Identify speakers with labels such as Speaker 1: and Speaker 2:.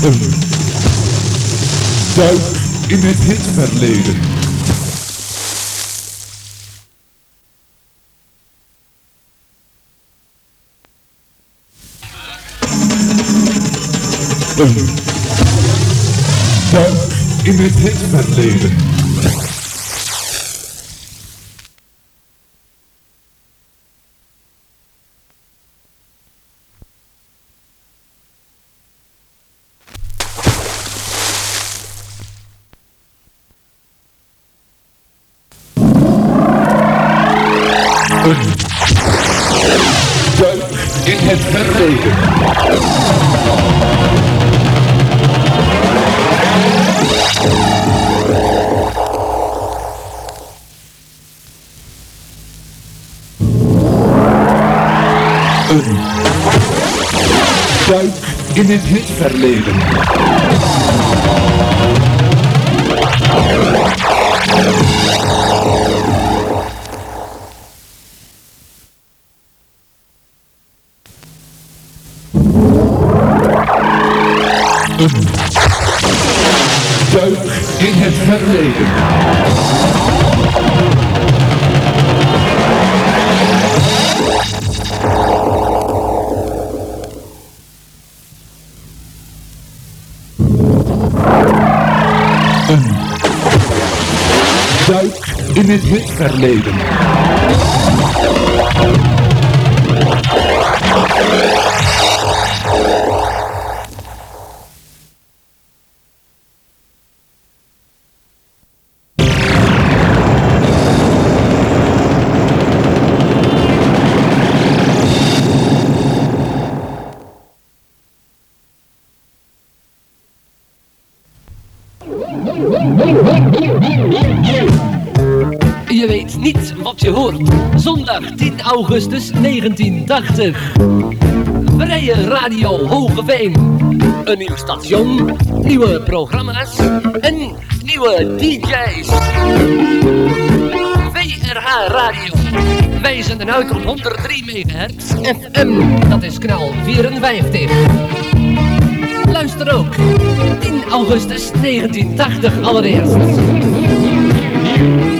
Speaker 1: Duik in het hitverleden. Duik in het hitverleden. Duik in het verleden. Duik in het hitverleden. Duik in het verleden. Duik in het hitverleden.
Speaker 2: Je weet niet wat je hoort. Zondag 10 augustus 1980. Vrije Radio Hogeveen. Een nieuw station, nieuwe programma's en nieuwe DJ's. VRH Radio. Wij zenden uit op 103 MHz FM. Dat is kanaal 54. Luister ook. 10 augustus 1980 allereerst.